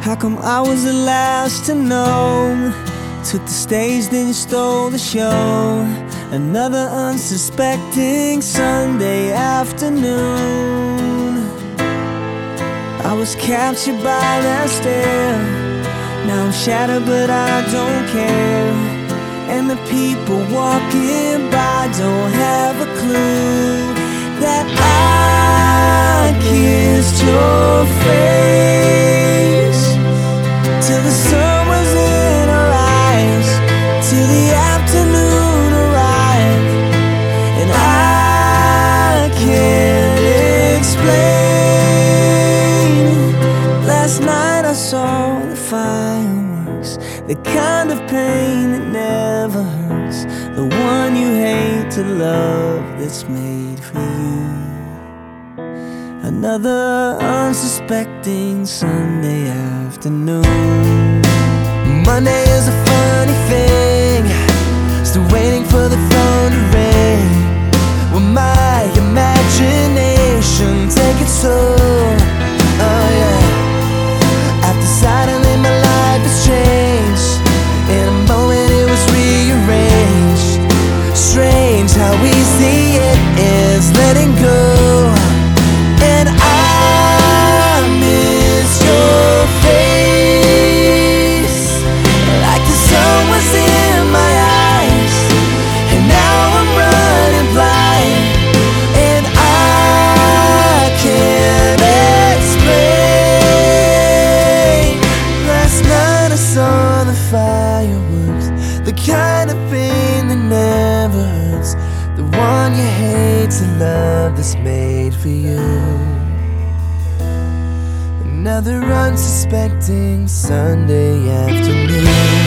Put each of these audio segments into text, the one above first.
How come I was the last to know? Took the stage, then you stole the show. Another unsuspecting Sunday afternoon. I was captured by that stare. Now I'm shattered but I don't care. And the people walking by don't have a clue that I kissed your face till the sun was in our eyes, till the afternoon arrived. And I can't explain. Last night I saw the fireworks, the kind of pain that never hurts, the one you hate to love that's made for you. Another unsuspecting Sunday afternoon. Monday is a funny thing, still waiting for the phone to ring. Will my imagination take its toll? Oh yeah. After suddenly my life has changed, in a moment it was rearranged. Strange how easy it is letting go. And I miss your face, like the sun was in my eyes, and now I'm running blind. And I can't explain. Last night I saw the fireworks, the kind of pain that never hurts, the one you hate to love that's made for you. Another unsuspecting Sunday afternoon.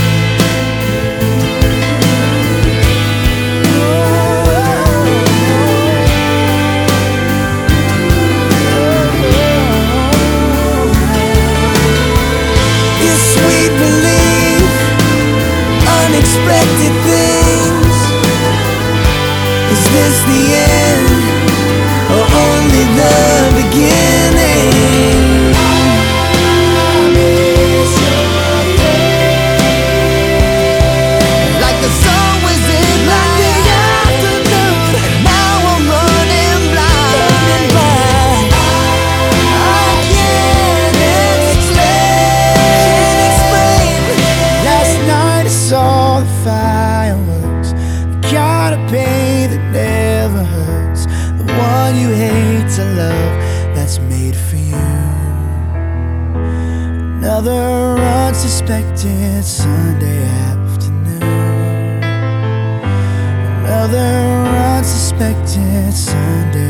This sweet relief, unexpected things. Is this the end, or only the beginning? Like the sun was in my afternoon, and now I'm running blind. I can't explain. Last night I saw the fireworks, the kind of pain that never hurts, the one you hate to love that's made for you. Another unsuspected Sunday afternoon. Another unsuspected Sunday